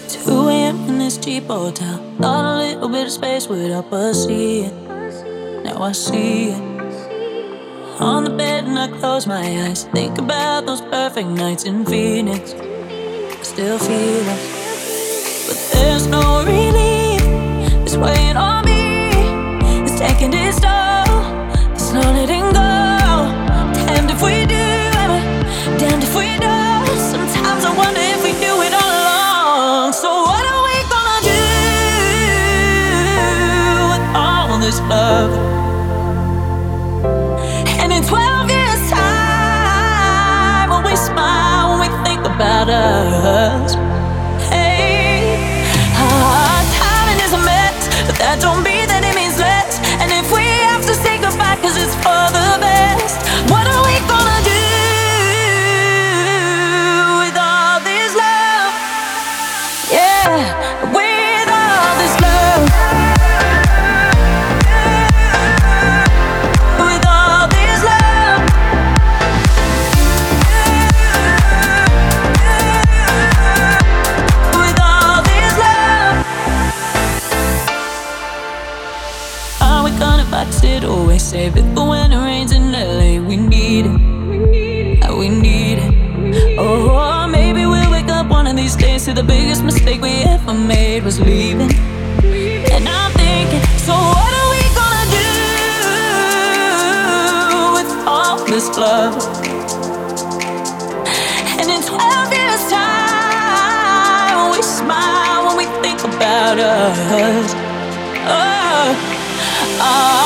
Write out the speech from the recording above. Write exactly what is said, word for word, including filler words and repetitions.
two a m in this cheap hotel. Thought a little bit of space would help us see it. Now I see it. On the bed and I close my eyes. Think about those perfect nights in Phoenix. I still feel it, but there's no relief. It's weighing on me. It's taking its toll. It's not letting go. Damned if we do, damned if we don't. Sometimes I wonder if we do it all along. So what are we gonna do with all this love? And in twelve years time, when we smile, when we think about us, hey, our timing is a mess, but that don't mean that it means less. And if we have to say goodbye cause it's for the best, what are we gonna do with all this love? Yeah, with all this love. With all this love. With all this love. Are we gonna box it away? Save it for when it rains in L A. We need it. Uh, We need it. Oh, maybe we'll wake up one of these days to the biggest mistake we ever made was leaving. And I'm thinking, so what are we gonna do with all this love? And in twelve years time, when we smile, when we think about us, oh, oh